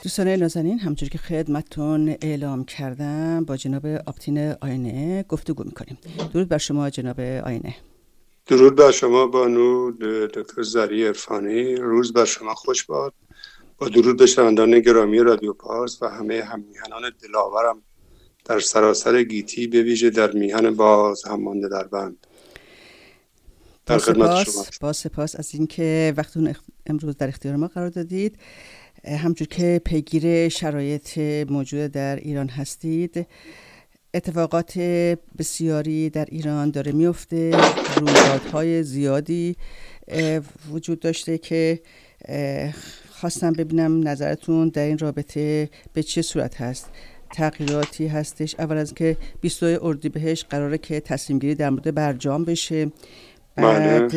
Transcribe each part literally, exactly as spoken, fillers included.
دوستان نازنین، همونجوری که خدمتتون اعلام کردم با جناب آبتین آینه گفتگو میکنیم. درود بر شما جناب آینه. درود بر شما بانو دکتر زری عرفانی. روز بر شما خوش باد. با درود به شنوندگان گرامی رادیو پارس و همه هممیهنان دلاورم در سراسر گیتی، به ویژه در میهن باز هم مانده در بند. با سپاس با سپاس از اینکه وقتتون امروز در اختیار ما قرار دادید. همونجور که پیگیر شرایط موجود در ایران هستید، اتفاقات بسیاری در ایران داره میفته، رویدادهای زیادی وجود داشته که خواستم ببینم نظرتون در این رابطه به چه صورت هست. تغییراتی هستش؟ اول از که بیست و دو اردیبهشت قراره که تصمیم گیری در مورد برجام بشه، بعد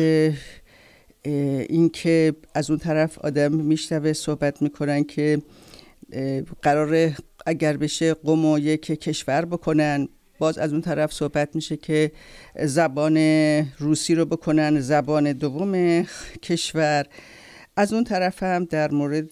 این که از اون طرف آدم میشنوه صحبت میکنن که قراره اگر بشه قم یک کشور بکنن، باز از اون طرف صحبت میشه که زبان روسی رو بکنن زبان دوم کشور. از اون طرف هم در مورد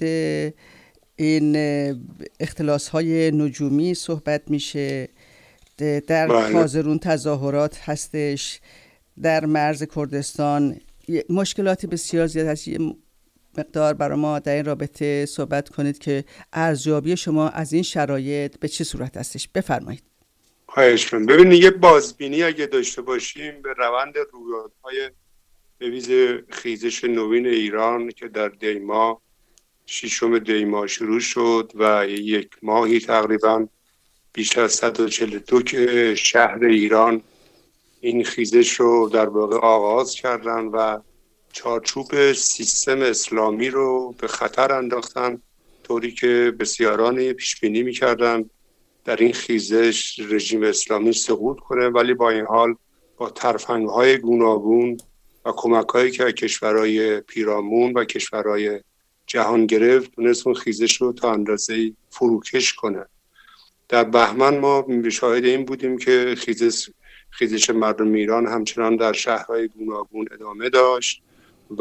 این اختلاس های نجومی صحبت میشه. در کازرون تظاهرات هستش، در مرز کردستان مشکلات بسیار زیاد هست. یه مقدار برای ما در این رابطه صحبت کنید که ارزیابی شما از این شرایط به چه صورت هستش؟ بفرمایید. خواهش می‌کنم. ببینید، یه بازبینی اگه داشته باشیم به روند رویدادهای به ویژه خیزش نوین ایران که در دیما ششم دیما شروع شد و یک ماهی تقریبا بیش از صد و چهل و دو که شهر ایران این خیزش رو در واقع آغاز کردن و چارچوب سیستم اسلامی رو به خطر انداختن، طوری که بسیاران پیش بینی می‌کردن در این خیزش رژیم اسلامی سقوط کنه، ولی با این حال با ترفندهای گوناگون و کمک‌هایی که کشورهای پیرامون و کشورهای جهان گرفت، تونست اون خیزش رو تا اندازه‌ای فروکش کنه. در بهمن ما شاهد این بودیم که خیزش خیزش مردم ایران همچنان در شهرهای گوناگون ادامه داشت و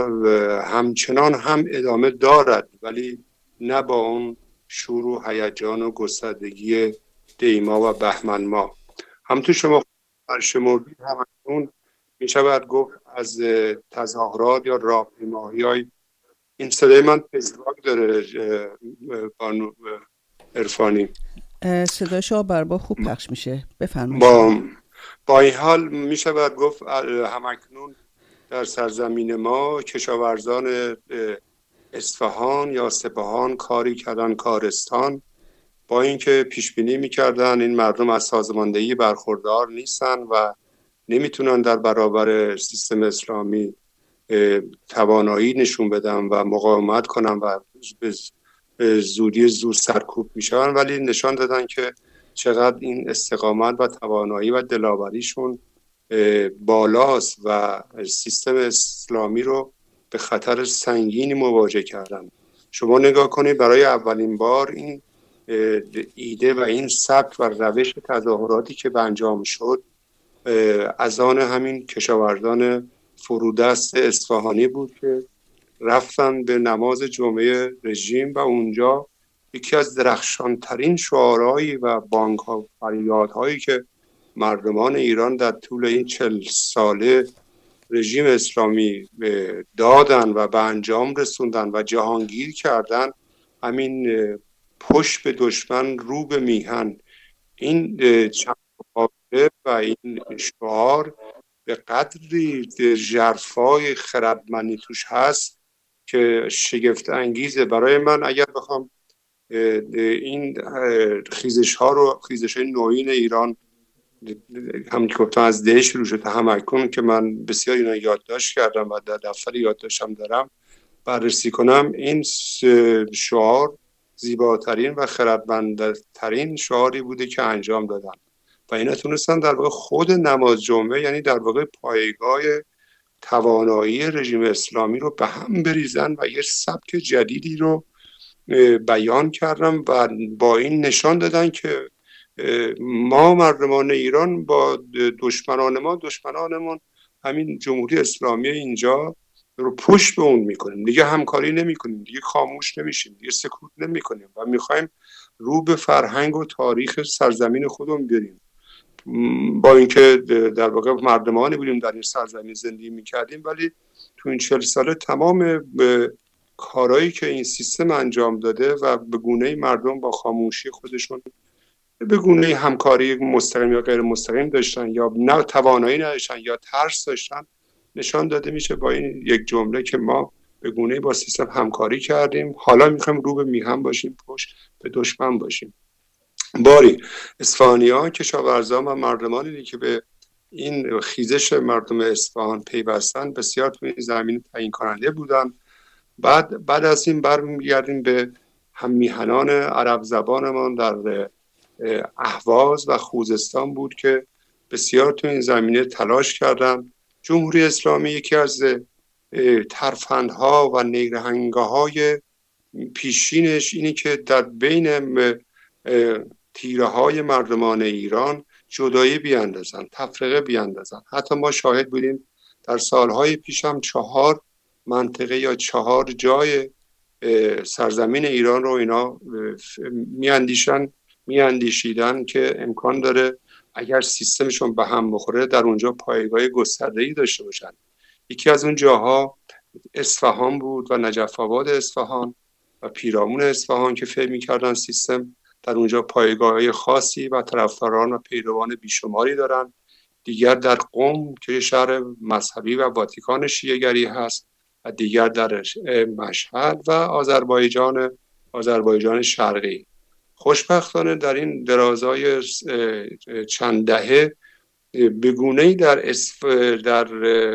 همچنان هم ادامه دارد، ولی نه با اون شور و هیجان و گستردگی دیما و بهمن ما. همونطور شما فرشمردید، همون می شود گفت از تظاهرات یا راهپیمایی‌های این صدای من پزواک داره بانو عرفانی. صدای شما برای خوب پخش میشه، بفرمایید. با با این حال می شود گفت همکنون در سرزمین ما کشاورزان اصفهان یا سپاهان کاری کردن کارستان، با اینکه پیش بینی می‌کردن این مردم از سازماندهی برخوردار نیستن و نمیتونن در برابر سیستم اسلامی توانایی نشون بدن و مقاومت کنن و به زودی زود سرکوب میشن، ولی نشان دادن که چقدر این استقامت و توانایی و دلاوریشون بالاست و سیستم اسلامی رو به خطر سنگینی مواجه کردن. شما نگاه کنید، برای اولین بار این ایده و این سبک و روش تظاهراتی که به انجام شد از آن همین کشاورزان فرودست اصفهانی بود که رفتن به نماز جمعه رژیم و اونجا یکی از درخشانترین شعارهایی و بانگ‌ها و فریادهایی که مردمان ایران در طول این چل ساله رژیم اسلامی دادن و به انجام رسوندن و جهانگیر کردن، همین پشت به دشمن رو به میهن، این چند و این شعار به قدری ژرفای خردمندی توش هست که شگفت انگیزه. برای من اگر بخوام این خیزش ها رو، خیزش های نوین ایران، همون که گفتم از ده شروع شد تا همکنون که من بسیار اینا یادداشت کردم و در دفتر یادداشتم دارم بررسی کنم، این شعار زیباترین و خردمندترین شعاری بوده که انجام دادن و اینا تونستن در واقع خود نماز جمعه، یعنی در واقع پایگاه توانایی رژیم اسلامی رو به هم بریزن و یه سبک جدیدی رو بیان کردن و با این نشان دادن که ما مردمان ایران با دشمنان ما، دشمنانمون همین جمهوری اسلامی اینجا رو پشت به اون میکنیم، دیگه همکاری نمیکنیم، دیگه خاموش نمیشیم، دیگه سکوت نمیکنیم و میخوایم رو به فرهنگ و تاریخ سرزمین خودمون بریم. با اینکه در واقع مردمانی بودیم در این سرزمین زندگی میکردیم، ولی تو این چهل ساله تمام کارهایی که این سیستم انجام داده و به گونه‌ای مردم با خاموشی خودشون به گونه‌ای همکاری مستقیم یا غیر مستقیم داشتن یا نه توانایی نداشتن یا ترس داشتن، نشان داده میشه با این یک جمله که ما به گونه‌ای با سیستم همکاری کردیم، حالا میخوایم رو به میهم باشیم، پشت به دشمن باشیم. باری اصفهانیان، کشاورزان و مردمانی که به این خیزش مردم اصفهان پیوستن بسیار تو این زمین تعیین کننده بودن. بعد بعد از این برمیگردیم به هم میهنان عرب زبانمان در اهواز و خوزستان بود که بسیار تو این زمینه تلاش کردن. جمهوری اسلامی یکی از ترفندها و نیرهنگاهای پیشینش اینی که در بین تیره های مردمان ایران جدایی بیاندازن، تفرقه بیاندازن. حتی ما شاهد بودیم در سالهای پیش هم چهار منطقه یا چهار جای سرزمین ایران رو اینا میاندیشن میاندیشیدن که امکان داره اگر سیستمشون به هم بخوره در اونجا پایگاه گسترده‌ای داشته باشن. یکی از اون جاها اصفهان بود و نجف آباد اصفهان و پیرامون اصفهان که فکر می‌کردن سیستم در اونجا پایگاه خاصی و طرفداران و پیروان بیشماری دارن. دیگر در قم که شهر مذهبی و واتیکان شیعه‌گری هست و دیگر در مشهد و آذربایجان آذربایجان شرقی. خوشبختانه در این درازای چند دهه به گونه‌ای در اسف در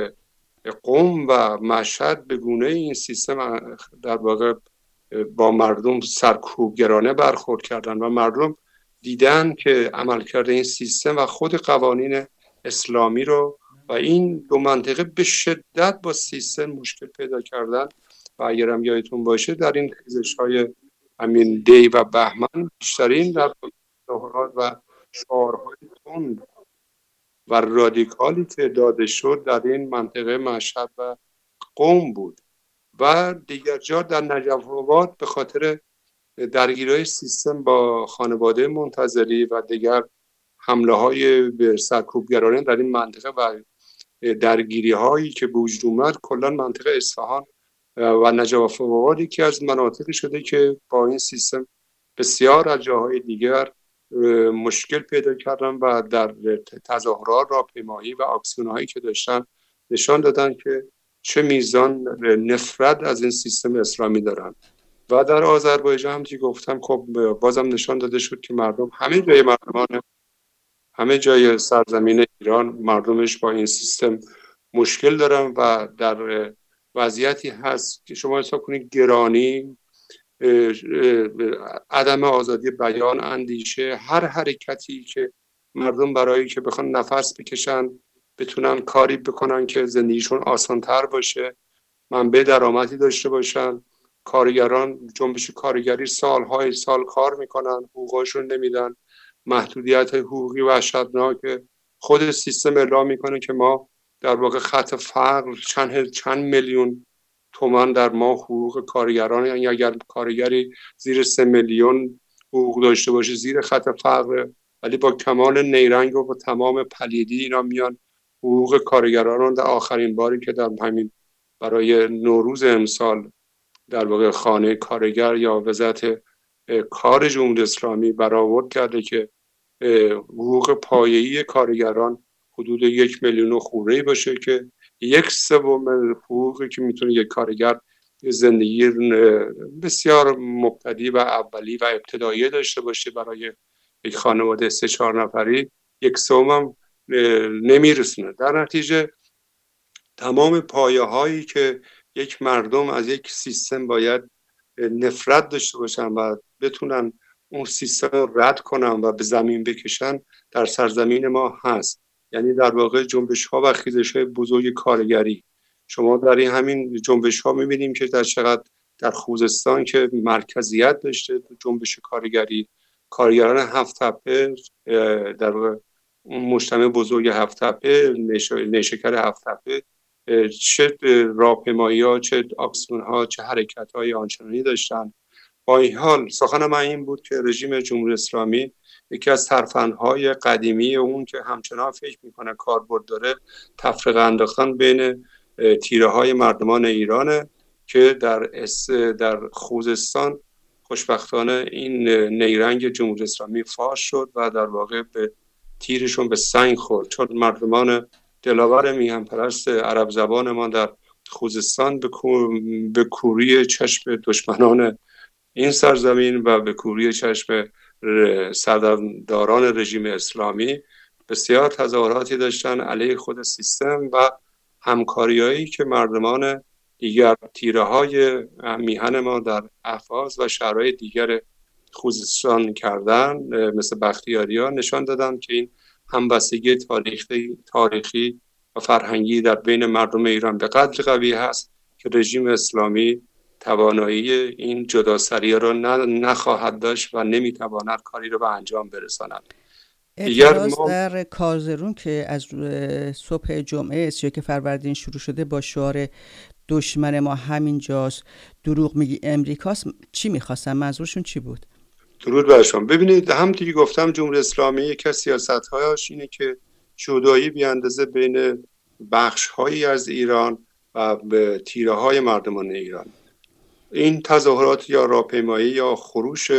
قم و مشهد به گونه‌ای این سیستم در واقع با مردم سرکوبگرانه برخورد کردن و مردم دیدن که عملکرد این سیستم و خود قوانین اسلامی رو و این دو منطقه به شدت با سیستم مشکل پیدا کردن. و اگرم یادتون باشه در این خیزش‌های همین دی و بهمن بیشترین در تظاهرات و شعارهای تند و رادیکالی که داده شد در این منطقه مشهد و قم بود و دیگر جا در نجف آباد به خاطر درگیری سیستم با خانواده منتظری و دیگر حمله های به سرکوبگرانه در این منطقه و درگیری هایی که به وجود اومد، کلا منطقه اصفهان و نجف آباد یکی از مناطقی شده که با این سیستم بسیار از جاهای دیگر مشکل پیدا کردن و در تظاهرات، راهپیمایی و اکسیون هایی که داشتن نشان دادن که چه میزان نفرت از این سیستم اسلامی دارن. و در آذربایجان هم که گفتم خب بازم نشان داده شد که مردم همه جای مردمان همه جای سرزمین ایران مردمش با این سیستم مشکل دارن و در وضعیتی هست که شما حساب کنید گرانی، عدم آزادی بیان، اندیشه، هر حرکتی که مردم برای که بخوان نفس بکشن، بتونن کاری بکنن که زندگیشون آسان‌تر باشه، منبع درآمدی داشته باشن. کارگران، جنبش کارگری سالهای سال کار میکنن، حقوقشون نمیدن، محدودیت حقوقی وحشتناک خود سیستم اعلام میکنه که ما در واقع خط فقر چند چند میلیون تومان در ماه حقوق کارگران، یعنی اگر کارگری زیر سه میلیون حقوق داشته باشه زیر خط فقر، ولی با کمال نیرنگ و با تمام پلیدی اینا میان حقوق کارگران رو در آخرین باری که در همین برای نوروز امسال در واقع خانه کارگر یا وزارت کار جمهوری اسلامی برآورد کرده که حقوق پایه‌ای کارگران حدود یک میلیون و خوره‌ای باشه که یک سوم حقوقی که میتونه یک کارگر زندگی بسیار مبتدی و اولی و ابتدایی داشته باشه برای یک خانواده سه چهار نفری، یک سوم هم نمیرسونه. در نتیجه تمام پایه هایی که یک مردم از یک سیستم باید نفرت داشته باشن و بتونن اون سیستم رو رد کنن و به زمین بکشن در سرزمین ما هست. یعنی در واقع جنبش ها و خیزش های بزرگ کارگری. شما در این همین جنبش ها میبینیم که در چقدر در خوزستان که مرکزیت داشته جنبش کارگری، کارگران هفت تپه در واقع اون مجتمع بزرگ هفت تپه، نیشکر هفت تپه چه راهپیمایی‌ها، چه آکسیون‌ها، چه حرکت‌های آنچنانی داشتن. با این حال سخن من این بود که رژیم جمهوری اسلامی یکی از ترفندهای قدیمی اون که همچنان فکر میکنه کاربرد داره تفرقه انداختن بین تیره های مردمان ایرانه که در اس در خوزستان خوشبختانه این نیرنگ جمهوری اسلامی فاش شد و در واقع به تیرشون به سنگ خورد، چون مردمان دلاور میهن پرست عرب زبان ما در خوزستان به, کو... به کوری چشم دشمنان این سرزمین و به کوری چشم سرداران رژیم اسلامی بسیار تظاهراتی داشتن علیه خود سیستم و همکاریایی که مردمان دیگر تیره های میهن ما در اهواز و شهرهای دیگر خوزستان کردن مثل بختیاریا نشان دادن که این همبستگی تاریخی تاریخی و فرهنگی در بین مردم ایران به قدر قوی هست که رژیم اسلامی توانایی این جداسری را نخواهد داشت و نمیتواند کاری را به انجام برساند. اعتراض ما... در کازرون که از صبح جمعه سی و یک فروردین شروع شده با شعار دشمن ما همینجاست، دروغ میگی امریکاست، چی میخواستن؟ منظورشون چی بود؟ درود بر شما. ببینید همونطوری که گفتم جمهوری اسلامی یک از سیاست‌هایش اینه که جدایی بیاندازه بین بخش‌هایی از ایران و به تیره‌های مردمان ایران. این تظاهرات یا راهپیمایی یا خروش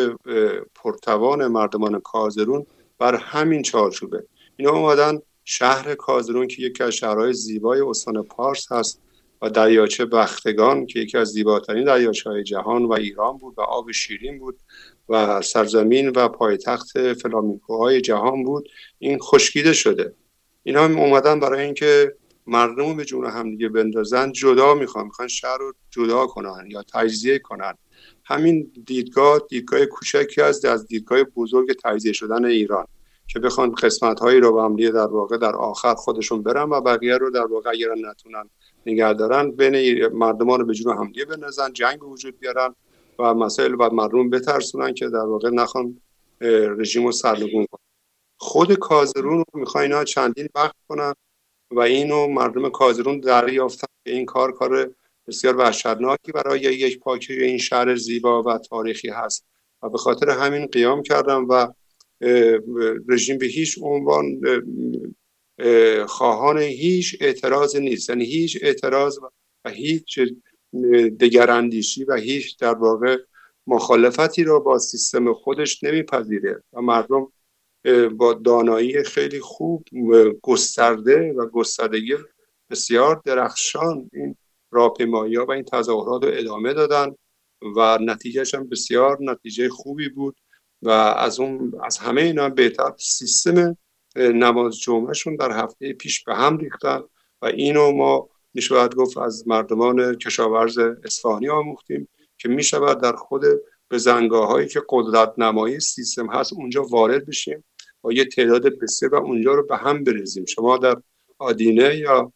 پرتوان مردمان کازرون بر همین چارچوبه. اینا اومدن شهر کازرون که یکی از شهرهای زیبای استان پارس هست و دریاچه بختگان که یکی از زیباترین دریاچه‌های جهان و ایران بود و آب شیرین بود و سرزمین و پایتخت فلامینگوهای جهان بود، این خشکیده شده. اینا هم اومدن برای اینکه مردم به جون هم دیگه بندازن جدا میخوان میخوان شهر رو جدا کنن یا تجزیه کنن. همین دیدگاه دیدگاه کوچکی از از دیدگاه بزرگ تجزیه شدن ایران که بخوان قسمت‌هایی رو با هم دیگه در واقع در آخر خودشون برن و بقیه رو در واقع اگر نتونن نگه دارن بین مردمان رو به جون هم دیگه بندازن، جنگ به وجود بیارن و مسائل بعد مردم بترسونن که در واقع نخوان رژیم رو سرنگون کنن. خود کازرون رو میخوان اینا چندین وقت کنن و اینو مردم کازرون دریافتن که این کار کار بسیار وحشتناکی برای یک پاکی این شهر زیبا و تاریخی هست و به خاطر همین قیام کردم و رژیم به هیچ عنوان خواهان هیچ اعتراض نیست، یعنی هیچ اعتراض و هیچ دگراندیشی و هیچ در واقع مخالفتی را با سیستم خودش نمیپذیره و مردم با دانایی خیلی خوب گسترده و گستردگی بسیار درخشان این راهپیمایی‌ها و این تظاهرات رو ادامه دادن و نتیجهش هم بسیار نتیجه خوبی بود و از اون از همه اینا بهتر سیستم نماز جمعهشون در هفته پیش به هم ریختن و اینو ما میشود گفت از مردمان کشاورز اصفهانی آموختیم که میشود در خود بزنگاهایی که قدرت نمایی سیستم هست اونجا وارد بشیم و یه تعداد بسیار و اونجا رو به هم بریزیم. شما در آدینه یا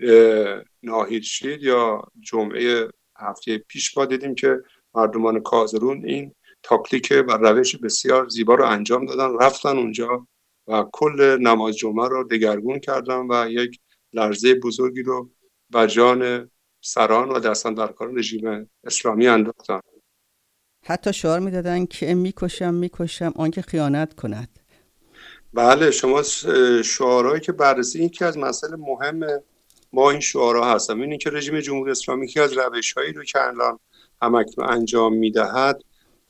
ناهیدشید یا جمعه هفته پیش ما دیدیم که مردمان کازرون این تاکتیک و روش بسیار زیبا رو انجام دادن، رفتن اونجا و کل نماز جمعه رو دگرگون کردن و یک لرزه بزرگی رو بر جان سران و دستاندرکاران رژیم اسلامی انداختن. حتی شعار میدادن که میکشم میکشم آنکه خیانت کند. بله، شما شعارهایی که بررسی این که از مسئله مهم ما این شعارها هستن اینه که رژیم جمهوری اسلامی که از روش‌هایی رو که الان همکنون انجام میدهد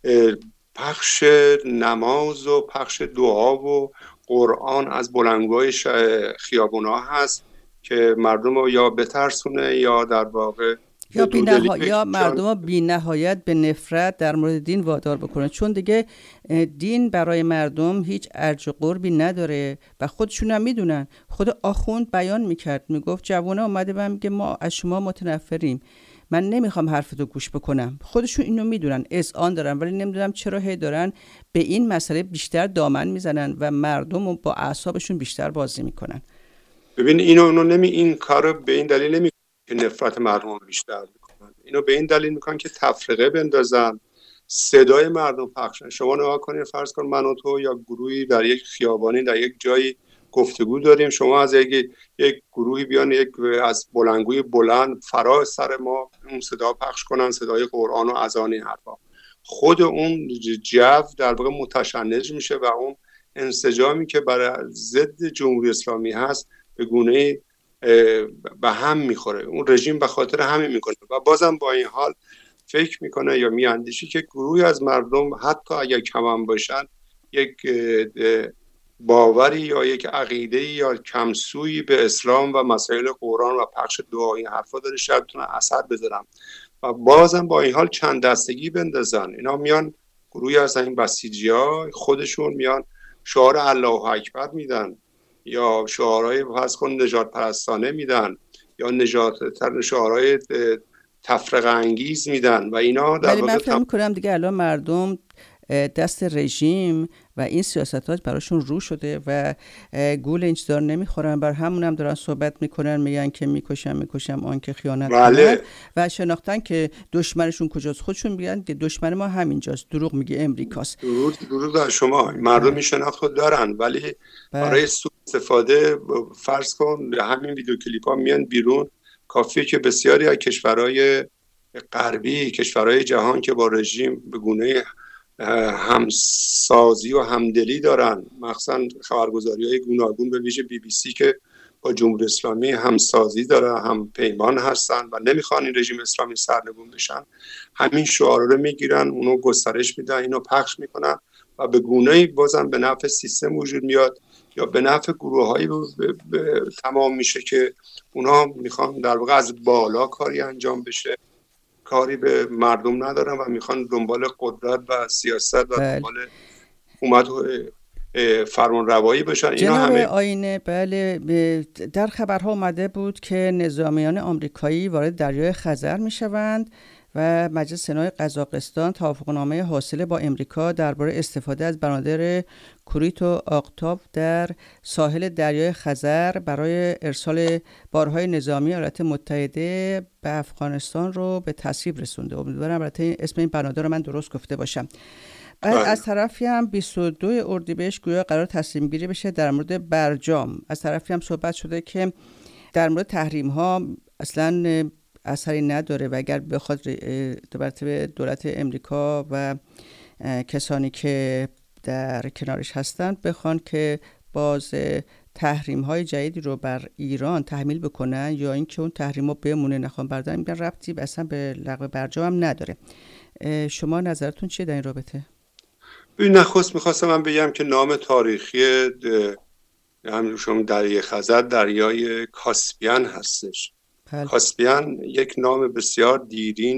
پخش نماز و پخش دعا و قرآن از بلندگوهای خیابونا هست که مردم رو یا بترسونه یا در واقع یا بی نها... یا مردم رو بی نهایت به نفرت در مورد دین وادار بکنه، چون دیگه دین برای مردم هیچ ارج و قربی نداره و خودشون هم میدونن. خود آخوند بیان میکرد، میگفت جوانه اومده و میگه ما از شما متنفریم، من نمیخوام حرفتو گوش بکنم. خودشون اینو میدونن، اذعان دارن، ولی نمیدونم چرا هی دارن به این مسئله بیشتر دامن میزنن و مردم رو با اعصابشون بیشتر بازی میکنن. ببین اینو اونو نمی این کارو به این دلیل نمی که نفرت مردم رو بیشتر میکنن، اینو به این دلیل میکنن که تفرقه بندازن، صدای مردم پخشن. شما نگاه کنید، فرض کن من و تو یا گروهی در یک خیابانی در یک جایی گفتگو داریم. شما از یک یک گروهی بیان یک از بلندگوی بلند فرا سر ما اون صدا پخش کنن، صدای قرآن و اذان این حرفا، خود اون جو در واقع متشنج میشه و اون انسجامی که برای ضد جمهوری اسلامی هست به گونه‌ای به هم میخوره. اون رژیم به خاطر همین میکنه و بازم با این حال فکر میکنه یا میاندیشی که گروهی از مردم حتی اگر کم هم باشن یک باوری یا یک عقیده یا کمسویی به اسلام و مسائل قرآن و پخش دعا این حرفا داره، شاید بتونه اثر بذارن و بازم با این حال چند دستگی بندازن. اینا میان گروهی از این بسیجی‌ها خودشون میان شعار الله اکبر میدن یا شعارهای فرض کن نجات پرستانه میدن یا نجات شعارهای تفرقه انگیز میدن و اینا در واقع من فکر می‌کنم دیگه الان مردم دست رژیم و این سیاستات براشون رو شده و گول این چیزا نمیخورن، بر همون هم دارن صحبت میکنن، میگن که میکشم میکشم آن که خیانت کنه و شناختن که دشمنشون کجاست. خودشون میگن که دشمن ما همینجاست، دروغ میگه امریکاست. درود درود بر شما. مردم این شناخت رو دارن ولی برای سوء استفاده فرض کن همین ویدیو کلیپ ها میان بیرون. کافیه که بسیاری از کشورهای غربی، کشورهای جهان که با رژیم به گونه همسازی و همدلی دارن، مخصوصا خبرگزاری‌های گوناگون به ویژه بی بی سی که با جمهوری اسلامی همسازی داره، هم پیمان هستن و نمیخوان این رژیم اسلامی سرنگون بشن، همین شعار رو میگیرن، اونو گسترش میدن، اینو پخش میکنن و به گونه‌ای بازم به نفع سیستم وجود میاد یا به نفع گروه‌هایی تمام میشه که اونا میخوان در واقع از بالا کاری انجام بشه، کاری به مردم ندارن و میخوان دنبال قدرت و سیاست و دنبال حکومت فرمان روایی باشن. اینا همه آینه. بله، در خبرها اومده بود که نظامیان آمریکایی وارد دریای خزر میشوند و مجلس سنای قزاقستان توافقنامه حاصله با امریکا درباره استفاده از بنادر کوریت و آقتاب در ساحل دریای خزر برای ارسال بارهای نظامی ایالات متحده به افغانستان رو به تصویب رسونده. امیدوارم البته اسم این بنادر رو من درست گفته باشم. بعد از طرفی هم بیست و دو اردیبهشت گویا قرار تصمیم گیری بشه در مورد برجام. از طرفی هم صحبت شده که در مورد تحریم ها اصلا اثری نداره و اگر بخواد دولت امریکا و کسانی که در کنارش هستن بخوان که باز تحریم های جدیدی رو بر ایران تحمیل بکنن یا اینکه اون تحریم ها بمونه نخوان بردارن، میگن ربطی اصلا به لغو برجام هم نداره. شما نظرتون چیه در این رابطه؟ این نخست میخواستم من بگم که نام تاریخی همین شما دریای خزر دریای کاسپیان هستش. بله. کاسپیان یک نام بسیار دیرین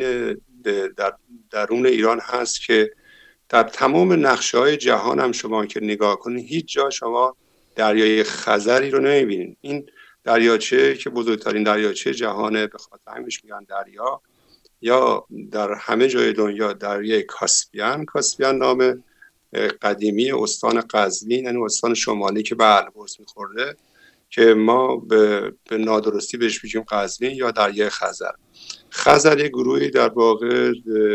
در درون ایران هست که در تمام نقشه‌های جهان هم شما که نگاه کنید هیچ جا شما دریای خزری رو نمی‌بینید. این دریاچه که بزرگترین دریاچه جهانه، به خاطر همینش میگن دریا، یا در همه جای دنیا دریای کاسپیان. کاسپیان نام قدیمی استان قزوین، یعنی استان شمالی که به البرز می‌خورده که ما به, به نادرستی بهش میگیم قزوین یا دریای خزر. خزر یک گروهی در واقع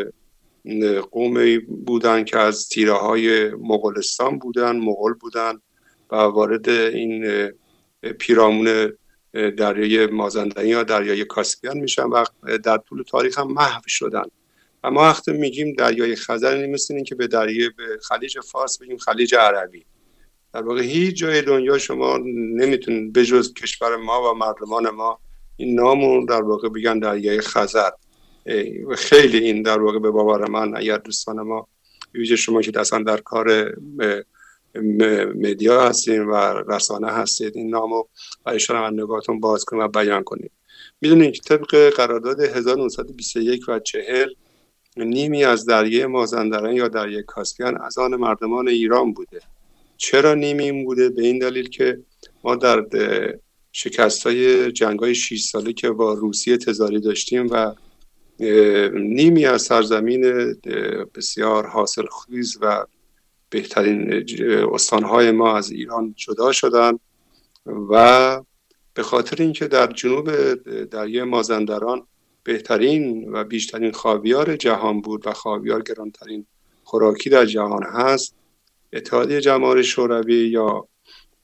قومی بودن که از تیره‌های مغولستان بودن، مغول بودن و وارد این پیرامون دریای مازندرانی یا دریای کاسپیان میشن و در طول تاریخ هم محو شدن. و ما وقتی میگیم دریای خزر نمی‌مثل این که به دریای به خلیج فارس بگیم خلیج عربی. در واقع هیچ جای دنیا شما نمیتونید به جز کشور ما و مردمان ما این نامون در واقع بگن دریای خزر. خیلی این در واقع به باور من، اگر دوستان ما ویژه شما که اصلا در کار مدیا هستین و رسانه هستید این نامو برای شنوندگانتون باز کنید و بیان کنید. میدونید که طبق قرارداد هزار و نهصد و بیست و یک و چهل نیمی از دریای مازندران یا دریای کاسپیان از آن مردمان ایران بوده. چرا نیمی این بوده؟ به این دلیل که ما در شکست‌های جنگ‌های شش ساله که با روسیه تزاری داشتیم و نیمی از سرزمین بسیار حاصلخیز و بهترین استانهای ما از ایران جدا شدن و به خاطر اینکه در جنوب دریای مازندران بهترین و بیشترین خاویار جهان بود و خاویار گرانترین خوراکی در جهان هست، اتحادیه جماهیر شوروی یا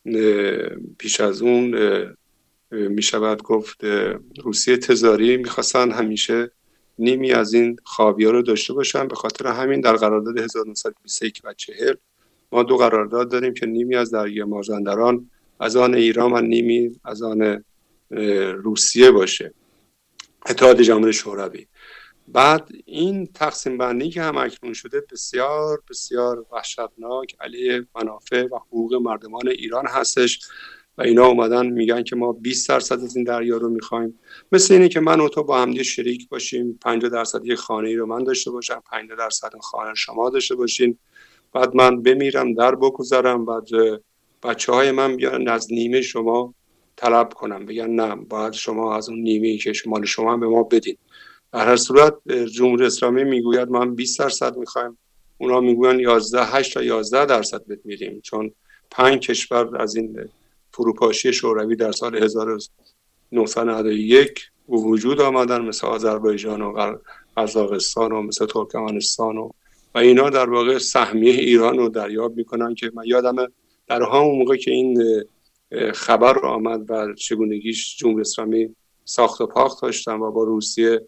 پیش از اون می شود گفت روسیه تزاری میخواستن همیشه نیمی از این خاویه رو داشته باشن. به خاطر همین در قرارداد هزار و نهصد و بیست و یک و چهل ما دو قرارداد داریم که نیمی از دریای مازندران از آن ایران و نیمی از آن روسیه باشه، اتحاد جماهیر شوروی. بعد این تقسیم بندی که هم اکنون شده بسیار بسیار وحشتناک علیه منافع و حقوق مردمان ایران هستش و اینا اومدن میگن که ما بیست درصد از این دریا رو میخوایم. مثل اینه که من و تو با هم دیگه شریک باشیم، پنجاه درصد یک خانه ای رو من داشته باشم، پنجاه درصد خانه شما داشته باشین، بعد من بمیرم در بگذارم، بعد بچه های من بیان از نیمه شما طلب کنم، بگن نه باید شما از اون نیمه‌ای که مال شما به ما بدین. در هر صورت جمهوری اسلامی میگوید من بیست درصد میخوایم، اونا میگوین یازده هشت تا یازده درصد بهت میدیم، چون پنج کشور از این فروپاشی شوروی در سال هزار و نهصد و نود و یک وجود آمدن، مثل آذربایجان و قزاقستان و مثل ترکمنستان و و اینا در واقع سهمیه ایران رو دریافت میکنن. که من یادم در همون موقع که این خبر آمد و چگونگیش جمهوری اسلامی ساخت و پاخت داشتن و با روسیه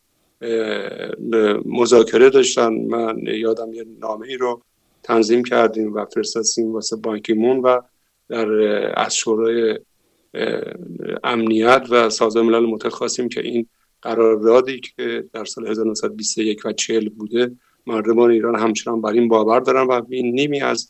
مذاکره داشتن، من یادم یه نامه ای رو تنظیم کردیم و فرستادیم واسه بان کی مون و در از شورای امنیت و سازمان ملل متحد خواستیم که این قراردادی که در سال هزار و نهصد و بیست و یک و چهل بوده، مردمان ایران همچنان بر این باور دارن و این نیمی از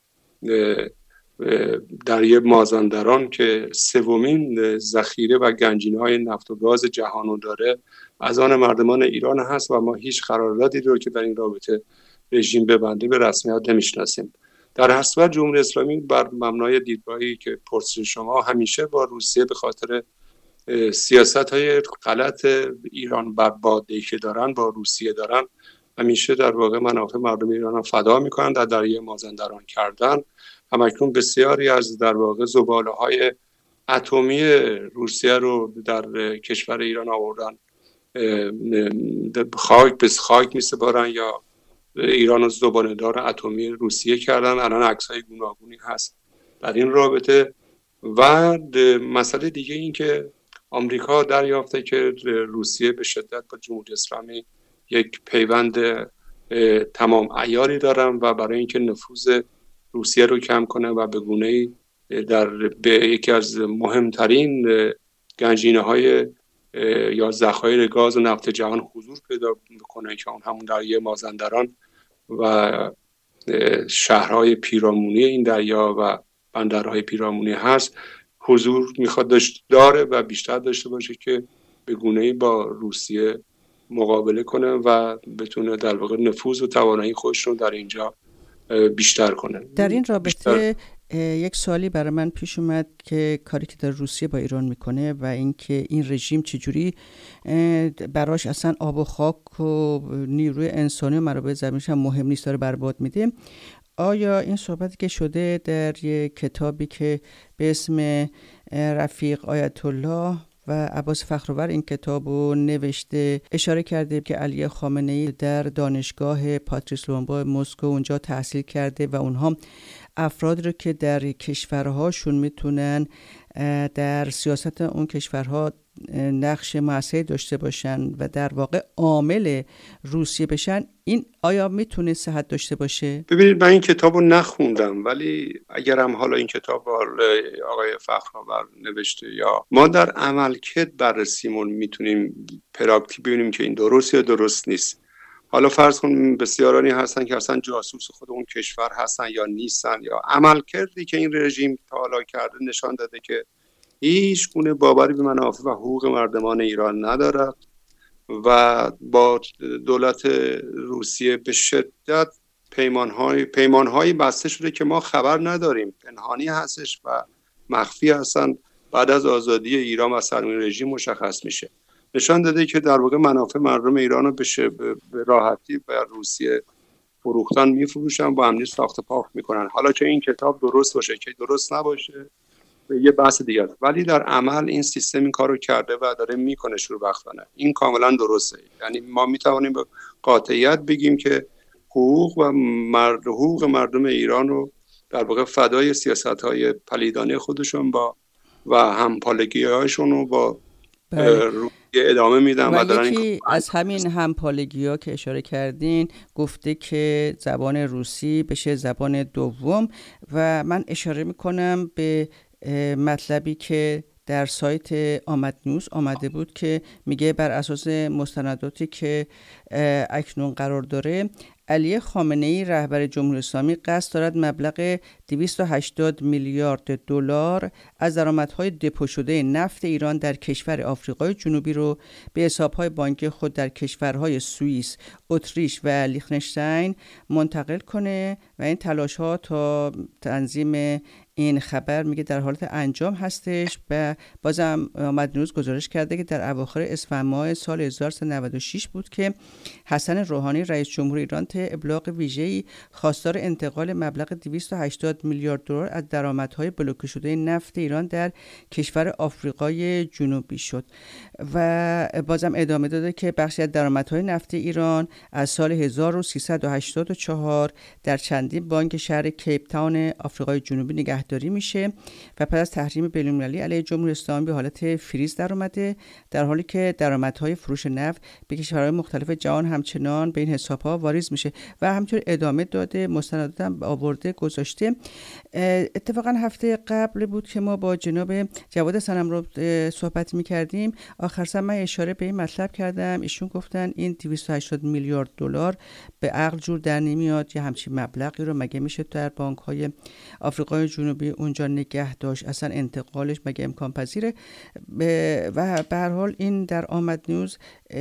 دریای مازندران که سومین ذخیره و گنجینه‌های نفت و گاز جهانو داره از آن مردمان ایران هست و ما هیچ قراردادی رو که در این رابطه رژیم ببنده به رسمیت نمیشناسیم. در هر صورت جمهوری اسلامی بر مبنای دیدگاهی که پرسش شما همیشه با روسیه به خاطر سیاست‌های غلط ایران بر باده که دارن با روسیه دارن، همیشه در واقع منافع مردم ایران فدا میکنن. در دریای مازندران کردن همکنون بسیاری از در واقع زباله‌های اتمی روسیه رو در کشور ایران آوردن، خاک به خاک میسپارن یا ایران رو زباله‌دار اتمی روسیه کردن. الان عکس‌های گوناگونی هست در این رابطه. و مسئله دیگه این که آمریکا دریافته که روسیه به شدت با جمهوری اسلامی یک پیوند تمام عیاری دارن و برای اینکه نفوذ روسیه رو کم کنه و به گونه‌ای در به یکی از مهمترین گنجینه‌های یا ذخایر گاز و نفت جهان حضور پیدا بکنه که اون همون دریای مازندران و شهرهای پیرامونی این دریا و بندرهای پیرامونی هست، حضور میخواد داشت داره و بیشتر داشته باشه که به گونه‌ای با روسیه مقابله کنه و بتونه در واقع نفوذ و توانایی خودش رو در اینجا بیشتر کنه. در این رابطه یک سوالی برای من پیش اومد که کاری که در روسیه با ایران میکنه و اینکه این رژیم چجوری براش اصلا آب و خاک و نیروی انسانی و منابع زمینیش هم مهم نیست، داره برباد میده. آیا این صحبتی که شده در یک کتابی که به اسم رفیق آیت الله و عباس فخرآور این کتابو نوشته اشاره کرده که علی خامنه‌ای در دانشگاه پاتریس لومبا مسکو اونجا تحصیل کرده و اونها افراد رو که در کشورهاشون میتونن در سیاست اون کشورها نقش موثری داشته باشن و در واقع عامل روسیه بشن، این آیا میتونه صحت داشته باشه؟ ببینید من این کتابو نخوندم، ولی اگرم حالا این کتاب آقای فخرآور نوشته یا ما در عملکرد بررسیمون میتونیم پراکتیک ببینیم که این درست یا درست نیست. حالا فرض کن بسیارانی هستن که اصلا جاسوس خود اون کشور هستن یا نیستن، یا عملکردی که این رژیم تا حالا کرده نشان داده که هیچ گونه باوری به منافع و حقوق مردمان ایران ندارد و با دولت روسیه به شدت پیمان‌های پیمان‌های بسته شده که ما خبر نداریم، پنهانی هستش و مخفی هستن. بعد از آزادی ایران و سرنگونی رژیم مشخص میشه. نشان داده که در واقع منافع مردم ایران رو به راحتی به روسیه فروختن میفروشن، با هم ساخت پاخت میکنن. حالا که این کتاب درست باشه که درست نباشه یه بحث دیگه است، ولی در عمل این سیستم این کارو کرده و داره میکنه شروع وقتانه. این کاملا درسته. یعنی ما میتوانیم به قاطعیت بگیم که حقوق و مرد حقوق مردم ایران رو در واقع فدای سیاست‌های پلیدانه خودشون با و همپالگی‌هاشون رو با روی ادامه میدن و, و دارن یکی این از همین همپالگی‌ها که اشاره کردین گفته که زبان روسی بشه زبان دوم و من اشاره میکنم به مطلبی که در سایت آمد نیوز آمده بود که میگه بر اساس مستنداتی که اکنون قرار داره علی خامنه‌ای رهبر جمهوری اسلامی قصد دارد مبلغ دویست و هشتاد میلیارد دلار از درآمدهای دپو شده نفت ایران در کشور آفریقای جنوبی رو به حساب‌های بانکی خود در کشورهای سوئیس، اتریش و لیخنشتاین منتقل کنه و این تلاش‌ها تا تنظیم این خبر میگه در حالت انجام هستش. و بازم آمد نیوز گزارش کرده که در اواخر اسفند ماه سال هزار و سیصد و نود و شش بود که حسن روحانی رئیس جمهور ایران طی ابلاغ ویژه‌ای خواستار انتقال مبلغ دویست و هشتاد میلیارد دلار از درآمدهای بلوکه شده نفت ایران در کشور آفریقای جنوبی شد و بازم ادامه داده که بخشی از درآمدهای نفت ایران از سال هزار و سیصد و هشتاد و چهار در چندین بانک شهر کیپ تاون آفریقای جنوبی نگهداری میشه و پس از تحریم بین‌المللی علیه جمهوری اسلامی به حالت فریز در اومده، در حالی که درآمدهای فروش نفت به کشورهای مختلف جهان همچنان به این حساب‌ها واریز میشه و همینطور ادامه داده، مستندات هم آورده گذاشته. اتفاقا هفته قبل بود که ما با جناب جواد صنم‌رو صحبت میکردیم، آخر سر من اشاره به این مطلب کردم، ایشون گفتن این دویست و هشتاد میلیارد دلار به عقل جور در نمیاد، یا همچین مبلغی رو مگه میشه در بانک‌های آفریقای جنوبی اونجا نگه داشت، اصلا انتقالش مگه امکان پذیره؟ و به هر حال این در آمد نیوز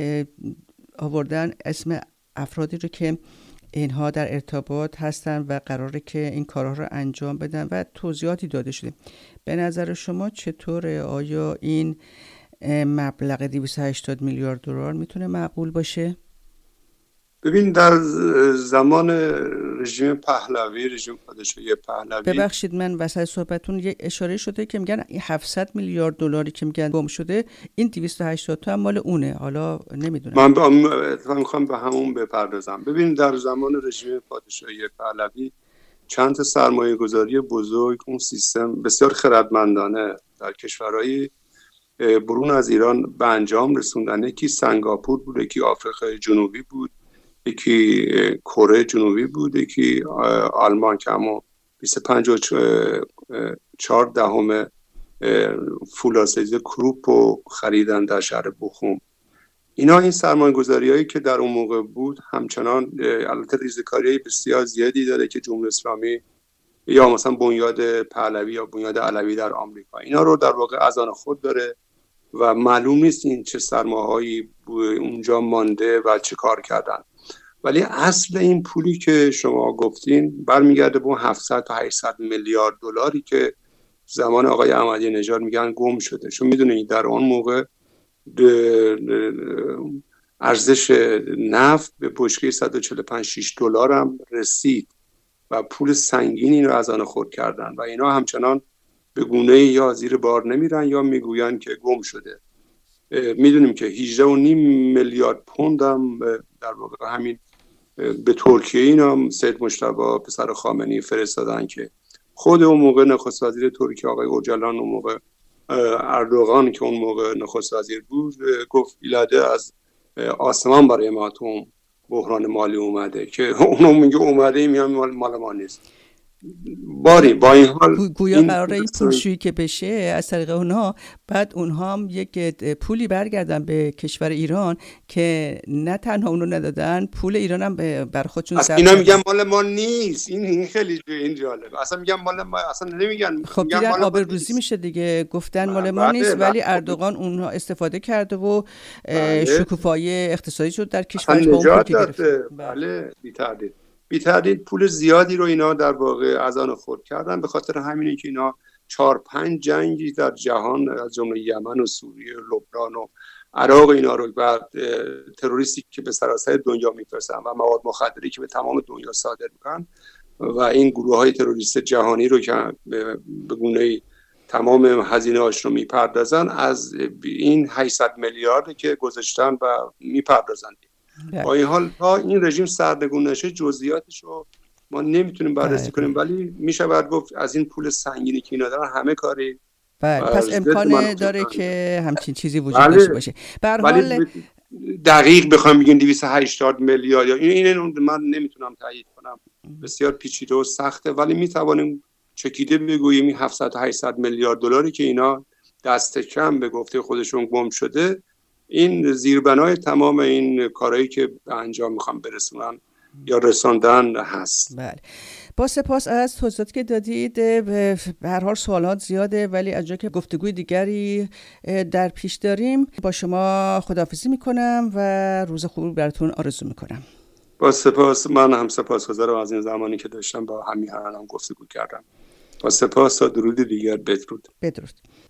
آوردن اسم افرادی رو که اینها در ارتباط هستن و قراره که این کارها رو انجام بدن و توضیحاتی داده شده. به نظر شما چطوره؟ آیا این مبلغ دویست و هشتاد میلیارد دلار میتونه معقول باشه؟ ببین در زمان رژیم پهلوی، رژیم پادشاهی پهلوی، ببخشید من وسط صحبتون یه اشاره شده که میگن هفتصد میلیارد دلاری که میگن گم شده، این دویست و هشتاد تا هم مال اونه. حالا نمیدونم، من با... میخوام به همون بپردازم. ببین در زمان رژیم پادشاهی پهلوی چند تا سرمایه گذاری بزرگ، اون سیستم بسیار خردمندانه در کشورهای برون از ایران به انجام رسوندن. یکی سنگاپور بود، یکی آفریقای جنوبی بود، یکی کره جنوبی بود، یکی آلمان که همون بیست و پنج و چهار دهم فولادسیز کروپ رو خریدن در شهر بخوم. اینا این سرمایه گذاری هایی که در اون موقع بود همچنان البته ریزکاری بسیار زیادی داره که جمهوری اسلامی یا مثلا بنیاد پهلوی یا بنیاد علوی در آمریکا اینا رو در واقع از آن خود داره و معلوم نیست این چه سرمایه‌هایی اونجا مانده و چه کار کردن. ولی اصل این پولی که شما گفتین برمیگرده به هفتصد تا هشتصد میلیارد دلاری که زمان آقای احمدی نژاد میگن گم شده. چون میدونید در اون موقع ارزش نفت به بشکه صد و چهل و پنج شش دلار هم رسید و پول سنگینی رو از آن خود کردن و اینا همچنان به گونه یا زیر بار نمیرن یا میگوین که گم شده. میدونیم که هجده و نیم میلیارد پوند هم در واقع همین به ترکیه اینا سید مجتبی پسر خامنه‌ای فرستادن که خود اون موقع نخست وزیر ترکیه آقای اوجلان، اون موقع اردوغان که اون موقع نخست وزیر بود، گفت ایلاده از آسمان برای ما تو بحران مالی اومده که اونو میگه اومده میام مال ما نیست. باری با این حال گویا قراره این پولشویی که بشه از طریق اونها، بعد اونها هم یک پولی برگردن به کشور ایران که نه تنها اونو ندادن، پول ایران هم بر خودشون اصلا اینا میگن مال ما نیست. این این خیلی این جالب. اصلا میگن مال ما، اصلا نمیگن. خب دیدن آبروریزی میشه دیگه، گفتن مال ما نیست، ولی اردوغان اونها استفاده کرده و شکوفایی اقتصادی شد در کشورش با اون پول گرفت. بله بی تردید بی تردید پول زیادی رو اینا در واقع از آن خود کردن. به خاطر همینه که اینا چهار پنج جنگی در جهان از جمله یمن و سوریه و لبنان و عراق اینا رو بعد تروریستی که به سراسر دنیا میفرستن و مواد مخدری که به تمام دنیا صادر میکنن و این گروه های تروریست جهانی رو که به گونه تمام هزینه هاش رو میپردازن، از این هشتصد میلیارد که گذاشتن و میپردازن. با این حال تا این رژیم سرنگون نشه جزئیاتش رو ما نمیتونیم بررسی کنیم، ولی میشه باید گفت از این پول سنگینی که اینا دارن همه کاری بله. پس امکان داره که همچین چیزی وجود بله. داشته باشه. به هر حال دقیق بخوام بگیم دویست و هشتاد میلیارد یا این این من نمیتونم تایید کنم، بسیار پیچیده و سخته، ولی میتوانیم چکیده بگوییم این هفتصد تا هشتصد میلیارد دلاری که اینا دست کم به گفته خودشون گم شده، این زیربنای تمام این کارهایی که به انجام میخوام برسونن یا رساندن هست. بله. با سپاس از توضیحاتی که دادید. به هر حال سوالات زیاده، ولی از جایی که گفتگوی دیگری در پیش داریم با شما خداحافظی میکنم و روز خوبی براتون آرزو میکنم. با سپاس. من هم سپاسگزارم از این زمانی که داشتم با همیهنانم گفتگو کردم. با سپاس تا درود دیگر. بدرود. بدرود.